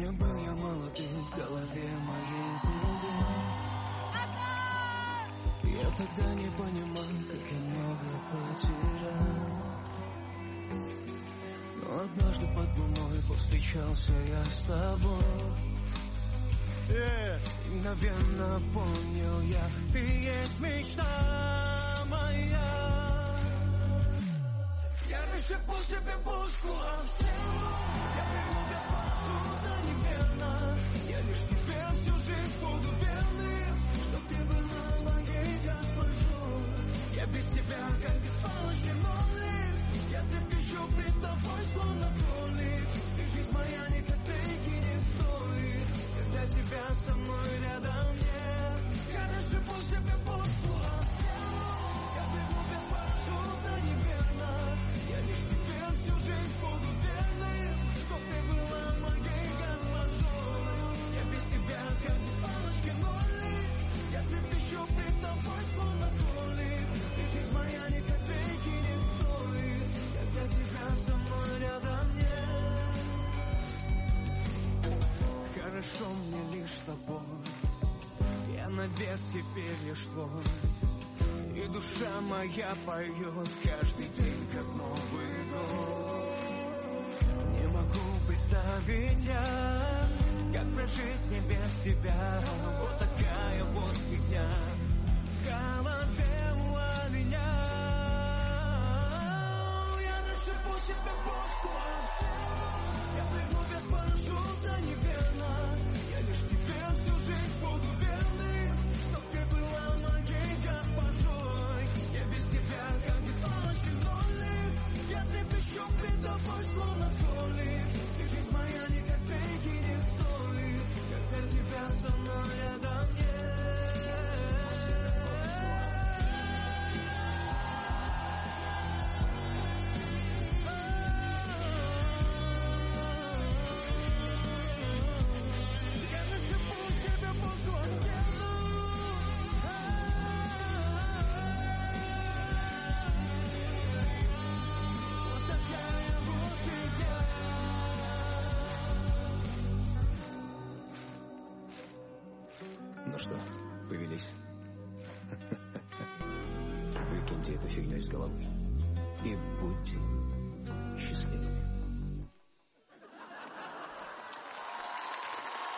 Не был я молодым, в голове моей был. Я тогда не понимал, как я много потерял. Но однажды под луной повстречался я с тобой. И мгновенно понял я, ты есть мечта моя. Я расщеплю себе пушку, а всего я прыгну без парашюта неверно. Я лишь тебе всю жизнь буду верным, чтоб ты была моей госпожой. Я без тебя, как без палочки молит. Я трепещу пред тобой, словно кролик. И жизнь моя ни копейки не стоит, когда тебя со мной рядом нет. Я расщеплю себе пушку, а всего я прыгну без парашюта неверно. Я лишь тебе всю жизнь буду верным, чтоб ты была моей госпожой. Я без тебя, как без палочки молит. Я трепещу пред тобой, словно кролик. И жизнь моя ни копейки не стоит, когда тебя со мной рядом нет. Хорошо мне лишь с тобой, я навек теперь лишь твой. И душа моя поет каждый день, как Новый год. Не могу представить я, как прожить мне без тебя. Вот такая вот фигня в голове у меня. Я расщеплю себе бошку, а всего я прыгну без парашюта неверно. Я лишь тебе всю жизнь буду верным, чтоб ты была моей госпожой. Я без тебя, как без палочки нолик. Я трепещу пред тобой, словно кролик. И жизнь моя ни копейки не стоит, когда тебя со мной рядом нет. Я расщеплю себе бошку, а стену. Вот такая вот фигня. Ну что, повелись? Выкиньте эту фигню из головы и будьте счастливыми.